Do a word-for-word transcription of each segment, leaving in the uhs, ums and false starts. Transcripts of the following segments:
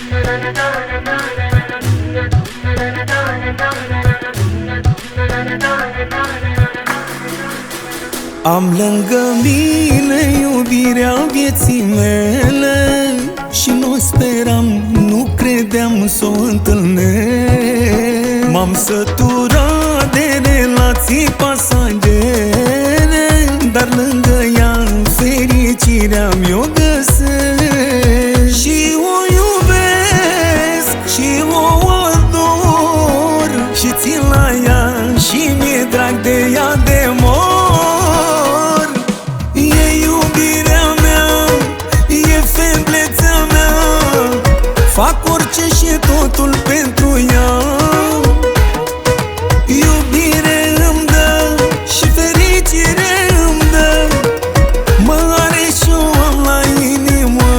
Am lângă mine iubirea vieții mele și nu speram, nu credeam s-o întâlnesc. M-am săturat de relații pasagere, dar lângă ea fericirea mi-o găsesc. Și o iubesc și o ador și țin la ea și mi-e drag de ea de mor. Fac orice și totul pentru ea. Iubire îmi dă și fericire îmi dă, mă are și o am la inimă.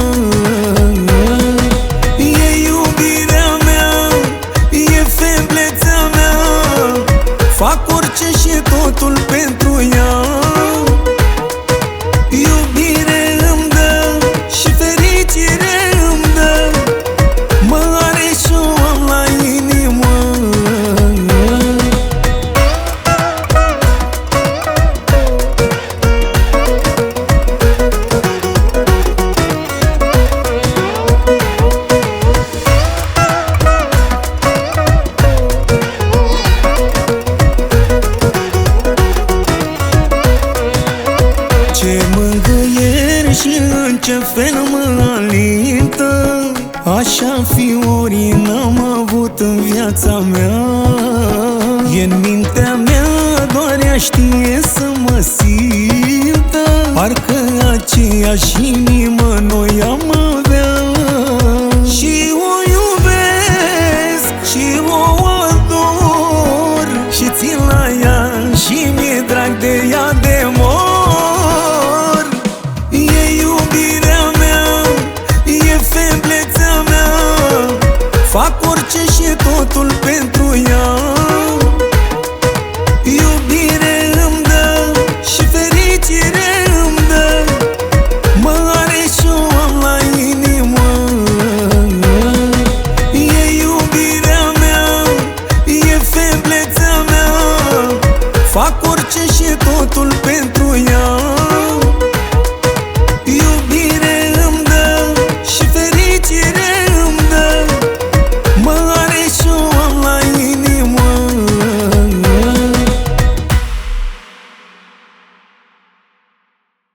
E iubirea mea, e feblețea mea, fac orice și totul pentru ea. Iubire îmi dă și fericire îmi dă, mă are și o am la inimă. Ce mângâieri și în ce fel mă alintă, așa fiori n-am avut în viața mea. E-n mintea mea, doar ea știe să mă simtă, parcă aceeași inimă noi am